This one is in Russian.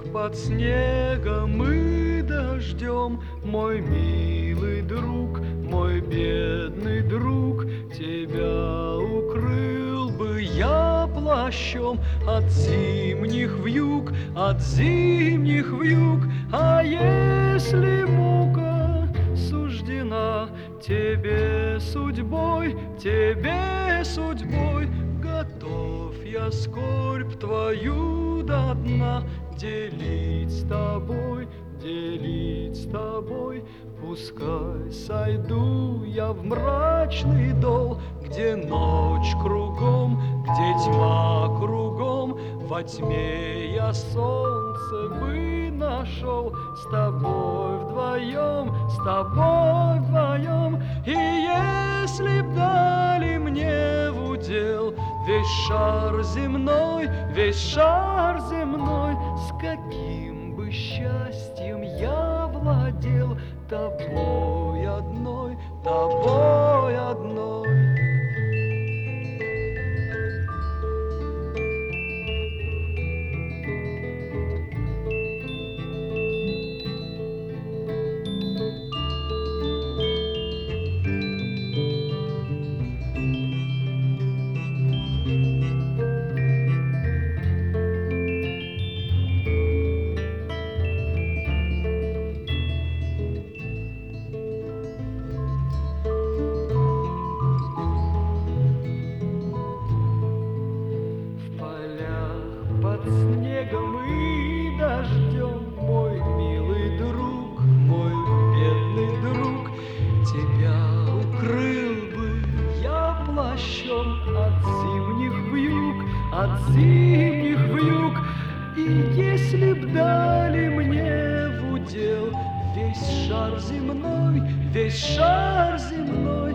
под снегом и дождем, мой милый друг, мой бедный друг, тебя укрыл бы я плащом от зимних вьюг, от зимних вьюг. А если мука суждена тебе судьбой, готов я скорбь твою до дна делить с тобой, делить с тобой. Пускай сойду я в мрачный дол, где ночь кругом, где тьма кругом, во тьме я солнце бы нашел с тобой вдвоем, с тобой вдвоем. И если б дали мне в удел весь шар земной, с каким бы счастьем я владел тобой одной, тобой одной. Под снегом и дождем, мой милый друг, мой бедный друг, тебя укрыл бы я плащом от зимних вьюг, от зимних вьюг. И если б дали мне в удел весь шар земной,